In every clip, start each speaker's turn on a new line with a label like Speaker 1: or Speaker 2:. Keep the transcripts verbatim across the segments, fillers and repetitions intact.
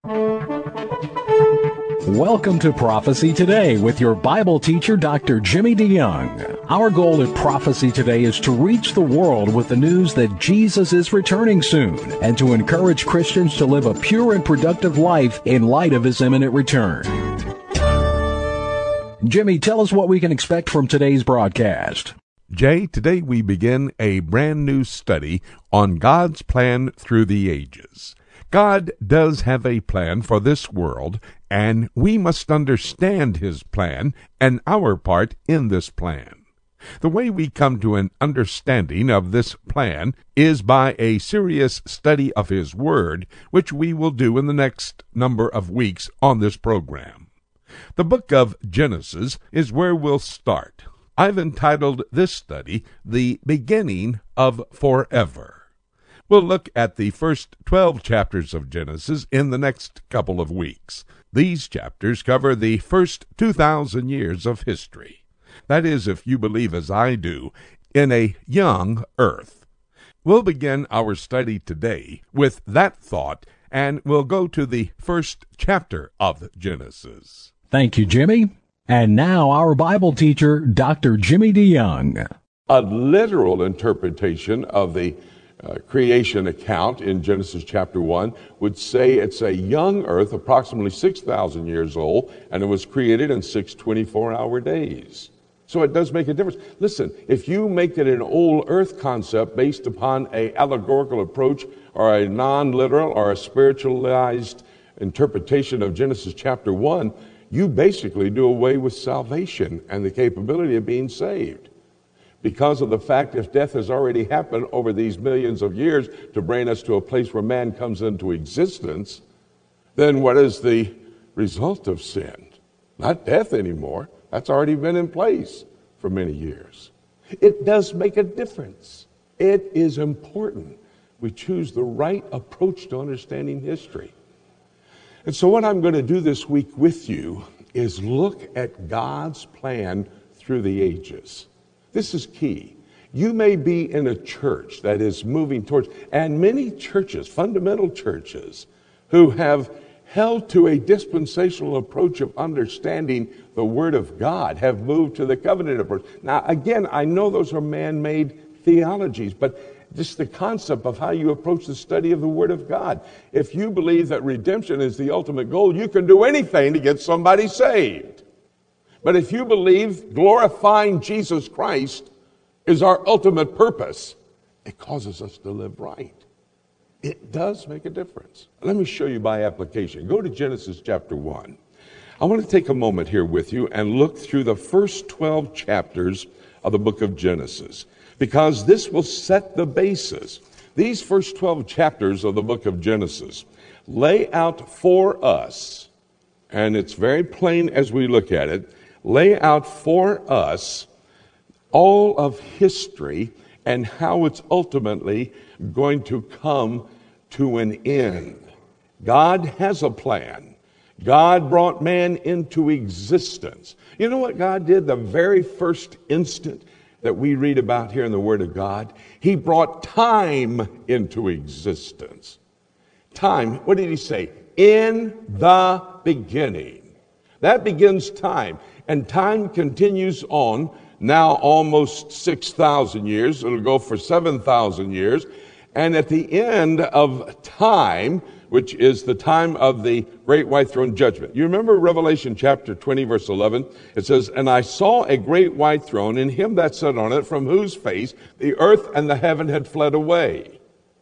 Speaker 1: Welcome to Prophecy Today with your Bible teacher, Doctor Jimmy DeYoung. Our goal at Prophecy Today is to reach the world with the news that Jesus is returning soon and to encourage Christians to live a pure and productive life in light of his imminent return. Jimmy, tell us what we can expect from today's broadcast.
Speaker 2: Jay, today we begin a brand new study on God's plan through the ages. God does have a plan for this world, and we must understand his plan and our part in this plan. The way we come to an understanding of this plan is by a serious study of his word, which we will do in the next number of weeks on this program. The book of Genesis is where we'll start. I've entitled this study, The Beginning of Forever. We'll look at the first twelve chapters of Genesis in the next couple of weeks. These chapters cover the first two thousand years of history. That is, if you believe as I do, in a young earth. We'll begin our study today with that thought, and we'll go to the first chapter of Genesis.
Speaker 1: Thank you, Jimmy. And now our Bible teacher, Doctor Jimmy DeYoung.
Speaker 3: A literal interpretation of the Uh, creation account in Genesis chapter one would say it's a young earth, approximately six thousand years old, and it was created in six twenty-four hour days. So it does make a difference. Listen, if you make it an old earth concept based upon a allegorical approach or a non-literal or a spiritualized interpretation of Genesis chapter one, you basically do away with salvation and the capability of being saved. Because of the fact if death has already happened over these millions of years to bring us to a place where man comes into existence, then what is the result of sin? Not death anymore. That's already been in place for many years. It does make a difference. It is important we choose the right approach to understanding history. And so what I'm going to do this week with you is look at God's plan through the ages. This is key. You may be in a church that is moving towards, and many churches, fundamental churches, who have held to a dispensational approach of understanding the Word of God, have moved to the covenant approach. Now, again, I know those are man-made theologies, but just the concept of how you approach the study of the Word of God. If you believe that redemption is the ultimate goal, you can do anything to get somebody saved. But if you believe glorifying Jesus Christ is our ultimate purpose, it causes us to live right. It does make a difference. Let me show you by application. Go to Genesis chapter one. I want to take a moment here with you and look through the first twelve chapters of the book of Genesis, because this will set the basis. These first twelve chapters of the book of Genesis lay out for us, and it's very plain as we look at it, lay out for us all of history and how it's ultimately going to come to an end. God has a plan. God brought man into existence. You know what God did the very first instant that we read about here in the Word of God? He brought time into existence. Time, what did he say? In the beginning. That begins time. And time continues on, now almost six thousand years. It'll go for seven thousand years. And at the end of time, which is the time of the great white throne judgment. You remember Revelation chapter twenty, verse eleven? It says, "And I saw a great white throne, and him that sat on it, from whose face the earth and the heaven had fled away."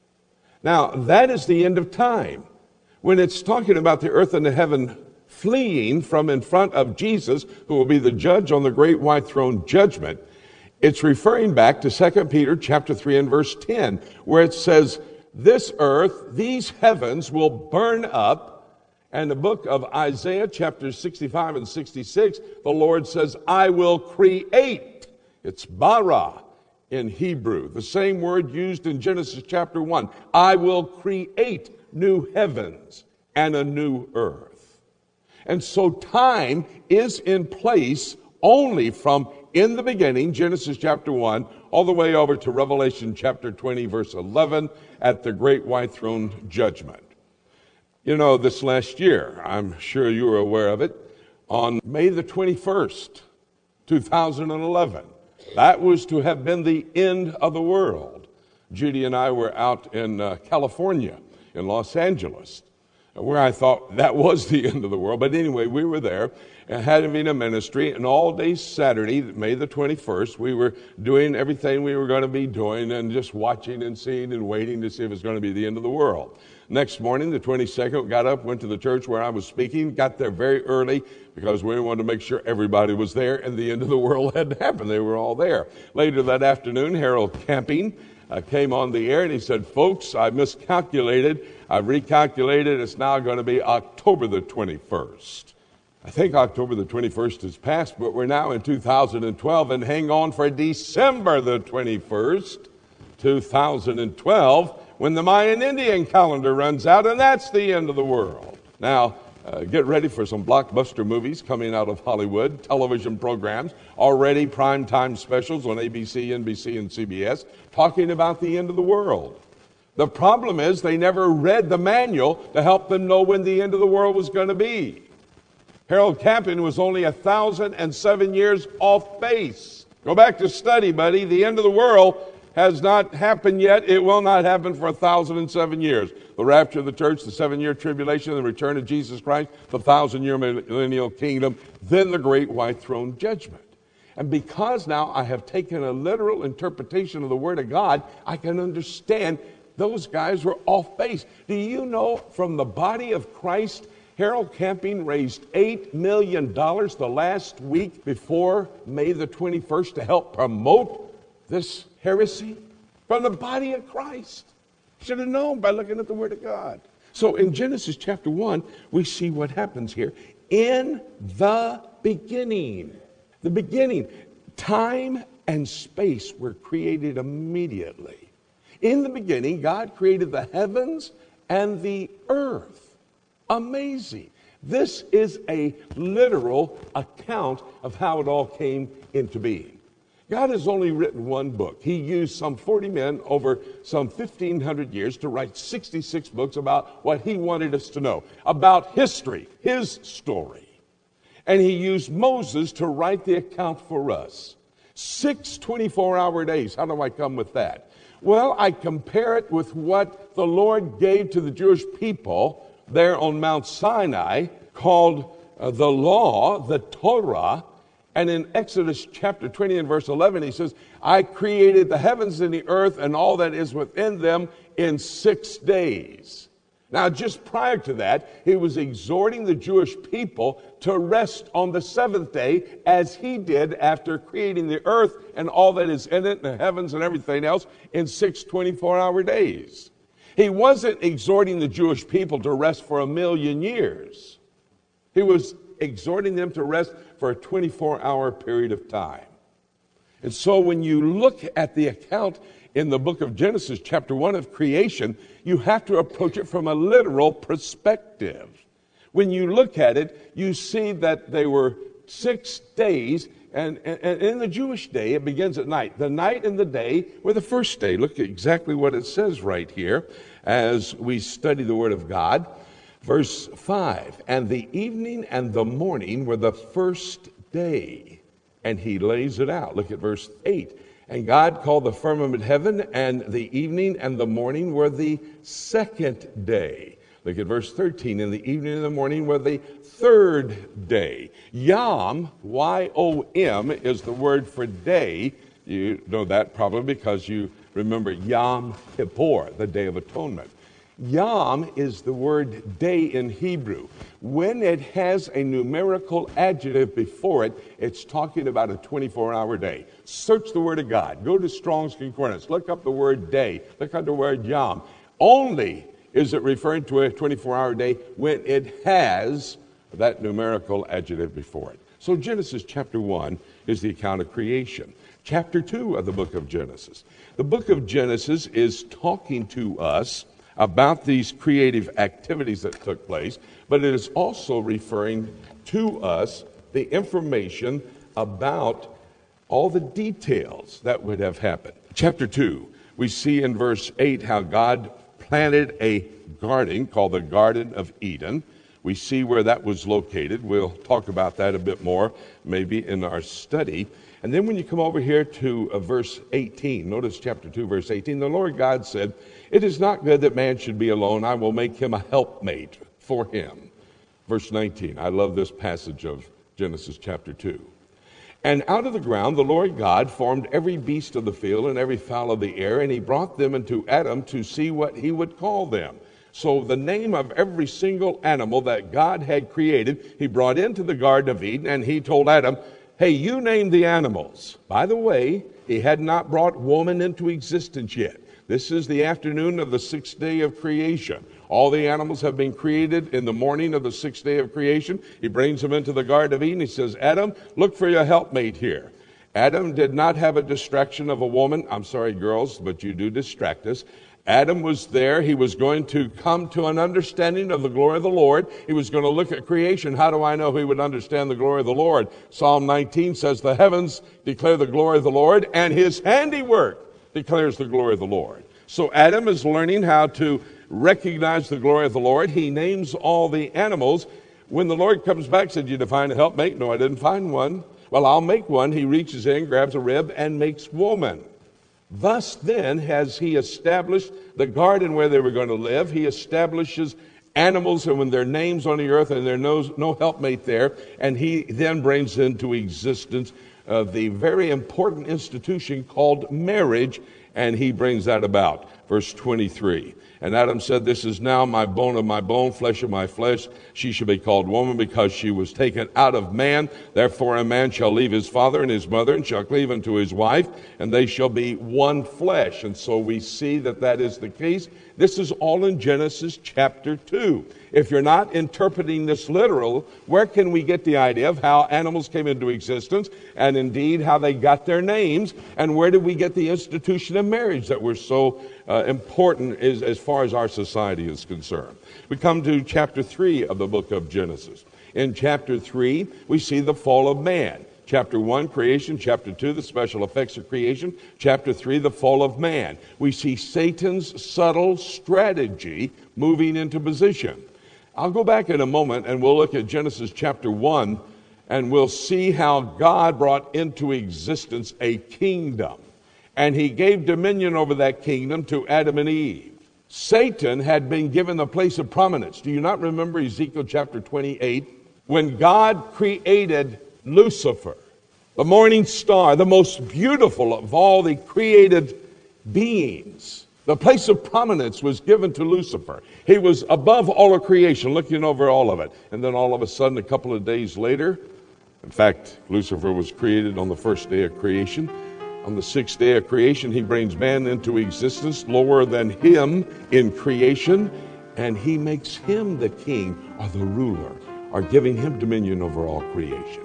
Speaker 3: Now, that is the end of time. When it's talking about the earth and the heaven fleeing from in front of Jesus, who will be the judge on the great white throne judgment, it's referring back to Second Peter chapter three and verse ten, where it says, "This earth, these heavens will burn up." And the book of Isaiah chapter sixty-five and sixty-six, the Lord says, "I will create." It's bara in Hebrew, the same word used in Genesis chapter one. I will create new heavens and a new earth. And so time is in place only from in the beginning, Genesis chapter one, all the way over to Revelation chapter twenty, verse eleven, at the great white throne judgment. You know, this last year, I'm sure you were aware of it, on May the twenty-first, two thousand eleven, that was to have been the end of the world. Judy and I were out in uh, California, in Los Angeles, where I thought that was the end of the world. But anyway, we were there and having a ministry, and all day Saturday, May the twenty-first, we were doing everything we were going to be doing and just watching and seeing and waiting to see if it was going to be the end of the world. Next morning, the twenty-second, got up, went to the church where I was speaking, got there very early because we wanted to make sure everybody was there and the end of the world had happened. They were all there. Later that afternoon, Harold Camping uh, came on the air and he said, "Folks, I miscalculated. I've recalculated. It's now going to be October the twenty-first. I think October the twenty-first is past, but we're now in two thousand twelve, and hang on for December the twenty-first, two thousand twelve, when the Mayan Indian calendar runs out, and that's the end of the world. Now, uh, get ready for some blockbuster movies coming out of Hollywood, television programs, already primetime specials on A B C, N B C, and C B S, talking about the end of the world. The problem is they never read the manual to help them know when the end of the world was going to be. Harold Camping was only a thousand and seven years off base. Go back to study, buddy. The end of the world has not happened yet. It will not happen for a thousand and seven years. The rapture of the church, the seven-year tribulation, the return of Jesus Christ, the thousand-year millennial kingdom, then the great white throne judgment. And because now I have taken a literal interpretation of the Word of God, I can understand those guys were off base. Do you know from the body of Christ, Harold Camping raised eight million dollars the last week before May the twenty-first to help promote this heresy? From the body of Christ. Should have known by looking at the Word of God. So in Genesis chapter one, we see what happens here. In the beginning. The beginning. Time and space were created immediately. In the beginning, God created the heavens and the earth. Amazing. This is a literal account of how it all came into being. God has only written one book. He used some forty men over some fifteen hundred years to write sixty-six books about what he wanted us to know, about history, his story. And he used Moses to write the account for us. Six twenty-four hour days. How do I come with that? Well, I compare it with what the Lord gave to the Jewish people there on Mount Sinai, called uh, the law, the Torah. And in Exodus chapter twenty and verse eleven, he says, I created the heavens and the earth and all that is within them in six days. Now, just prior to that, he was exhorting the Jewish people to rest on the seventh day, as he did after creating the earth and all that is in it, and the heavens and everything else, in six twenty-four hour days. He wasn't exhorting the Jewish people to rest for a million years. He was exhorting them to rest for a twenty-four hour period of time. And so when you look at the account in the book of Genesis, chapter one of creation, you have to approach it from a literal perspective. When you look at it, you see that they were six days, and, and, and in the Jewish day, it begins at night. The night and the day were the first day. Look at exactly what it says right here as we study the Word of God. Verse five, and the evening and the morning were the first day. And he lays it out. Look at verse eight. And God called the firmament heaven, and the evening and the morning were the second day. Look at verse thirteen. And the evening and the morning were the third day. Yom, Y O M, is the word for day. You know that probably because you remember Yom Kippur, the Day of Atonement. Yom is the word day in Hebrew. When it has a numerical adjective before it, it's talking about a twenty-four hour day. Search the Word of God. Go to Strong's Concordance. Look up the word day. Look up the word Yom. Only is it referring to a twenty-four hour day when it has that numerical adjective before it. So Genesis chapter one is the account of creation. Chapter two of the book of Genesis. The book of Genesis is talking to us about these creative activities that took place, but it is also referring to us the information about all the details that would have happened. Chapter two, we see in verse eight how God planted a garden called the Garden of Eden. We see where that was located. We'll talk about that a bit more maybe in our study. And then when you come over here to uh, verse eighteen, notice chapter two, verse eighteen, the Lord God said, "It is not good that man should be alone. I will make him a helpmate for him." Verse nineteen, I love this passage of Genesis chapter two. "And out of the ground the Lord God formed every beast of the field and every fowl of the air, and he brought them into Adam to see what he would call them." So the name of every single animal that God had created, he brought into the Garden of Eden, and he told Adam, "Hey, you name the animals." By the way, he had not brought woman into existence yet. This is the afternoon of the sixth day of creation. All the animals have been created in the morning of the sixth day of creation. He brings them into the Garden of Eden. He says, "Adam, look for your helpmate here." Adam did not have a distraction of a woman. I'm sorry, girls, but you do distract us. Adam was there. He was going to come to an understanding of the glory of the Lord. He was going to look at creation. How do I know he would understand the glory of the Lord? Psalm nineteen says, "The heavens declare the glory of the Lord, and his handiwork declares the glory of the Lord." So Adam is learning how to recognize the glory of the Lord. He names all the animals. When the Lord comes back, said, "Did you find a helpmate?" "No, I didn't find one." "Well, I'll make one." He reaches in, grabs a rib, and makes woman. Thus then has he established the garden where they were going to live. He establishes animals and when their names on the earth and there's no, no helpmate there. And he then brings into existence uh, the very important institution called marriage. And he brings that about. Verse twenty-three. "And Adam said, This is now my bone of my bone, flesh of my flesh. She shall be called woman because she was taken out of man. Therefore a man shall leave his father and his mother and shall cleave unto his wife, and they shall be one flesh." And so we see that that is the case. This is all in Genesis chapter two. If you're not interpreting this literal, where can we get the idea of how animals came into existence and indeed how they got their names, and where did we get the institution of marriage that we're so uh, important as, as far as our society is concerned? We come to chapter three of the book of Genesis. In chapter three, we see the fall of man. Chapter one, creation. Chapter two, the special effects of creation. Chapter three, the fall of man. We see Satan's subtle strategy moving into position. I'll go back in a moment and we'll look at Genesis chapter one, and we'll see how God brought into existence a kingdom. And he gave dominion over that kingdom to Adam and Eve. Satan had been given the place of prominence. Do you not remember Ezekiel chapter twenty-eight? When God created Lucifer, the morning star, the most beautiful of all the created beings, the place of prominence was given to Lucifer. He was above all of creation, looking over all of it. And then all of a sudden, a couple of days later, in fact, Lucifer was created on the first day of creation. On the sixth day of creation, he brings man into existence, lower than him in creation, and he makes him the king or the ruler, or giving him dominion over all creation.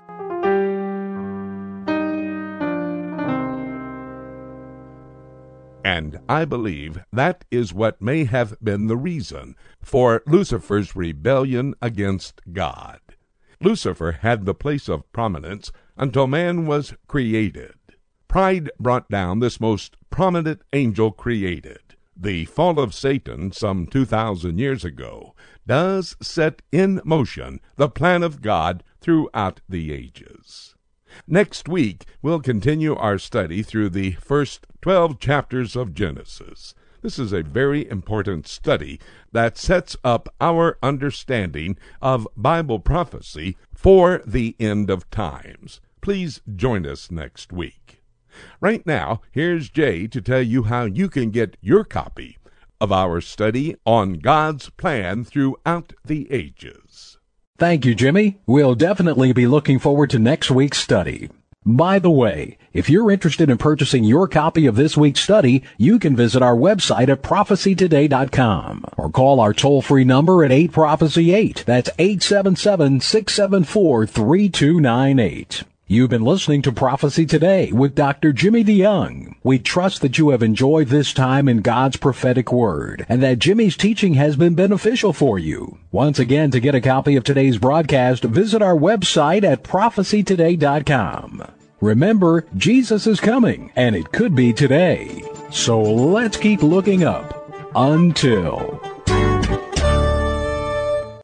Speaker 2: And I believe that is what may have been the reason for Lucifer's rebellion against God. Lucifer had the place of prominence until man was created. Pride brought down this most prominent angel created. The fall of Satan some two thousand years ago does set in motion the plan of God throughout the ages. Next week, we'll continue our study through the first twelve chapters of Genesis. This is a very important study that sets up our understanding of Bible prophecy for the end of times. Please join us next week. Right now, here's Jay to tell you how you can get your copy of our study on God's plan throughout the ages.
Speaker 1: Thank you, Jimmy. We'll definitely be looking forward to next week's study. By the way, if you're interested in purchasing your copy of this week's study, you can visit our website at prophecy today dot com or call our toll-free number at eight prophecy eight. That's eight seven seven, six seven four, three two nine eight. You've been listening to Prophecy Today with Doctor Jimmy DeYoung. We trust that you have enjoyed this time in God's prophetic word and that Jimmy's teaching has been beneficial for you. Once again, to get a copy of today's broadcast, visit our website at prophecy today dot com. Remember, Jesus is coming, and it could be today. So let's keep looking up. until.